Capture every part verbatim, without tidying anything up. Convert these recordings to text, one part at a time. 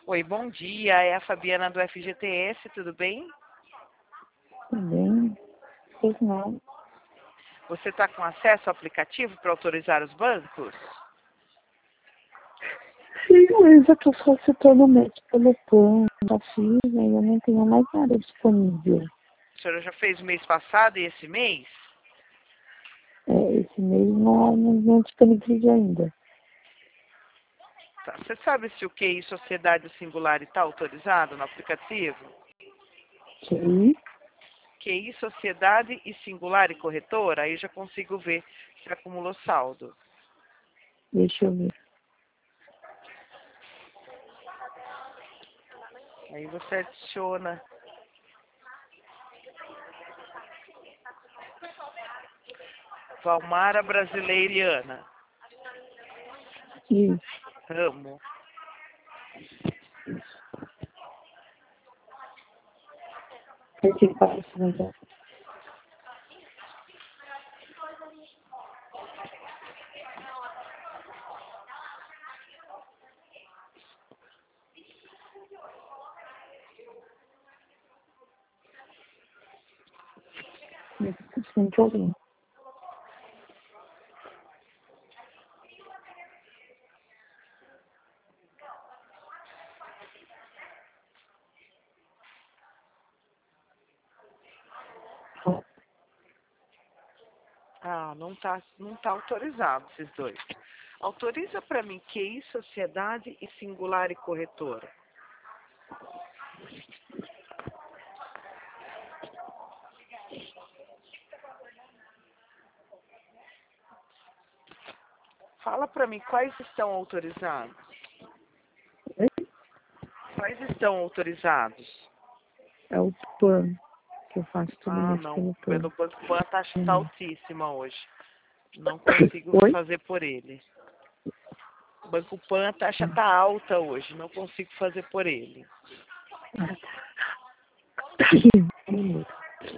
Oi, bom dia. É a Fabiana do F G T S, tudo bem? Tudo bem? Pois não. Você está com acesso ao aplicativo para autorizar os bancos? Sim, mas eu estou solicitando o mês pelo plano da filha e eu não tenho mais nada disponível. A senhora já fez o mês passado e esse mês? É, esse mês não, não, não disponibilizei ainda. Tá. Você sabe se o Q I Sociedade Singular está autorizado no aplicativo? Ok? Q I Sociedade e Singular e Corretora? Aí já consigo ver se acumulou saldo. Deixa eu ver. Aí você adiciona Valmara Brasileiriana. Isso, Amo. participar desse negócio. Sem problema. Ah, não está não tá autorizado esses dois. Autoriza para mim Q I Sociedade e Singular e Corretora. Fala para mim quais estão autorizados. Oi? Quais estão autorizados? É o plano que eu faço todo Ah, mês não. pelo Pelo plano. Banco Pan a taxa está Hum. altíssima hoje. Não consigo Oi? fazer por ele. Banco Pan a taxa está alta hoje. Não consigo fazer por ele. Ah, tá. Um minuto.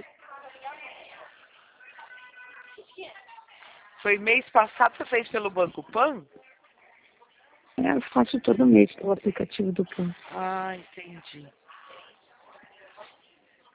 Foi mês passado que você fez pelo Banco Pan? É, eu faço todo mês pelo aplicativo do plano. Ah, entendi.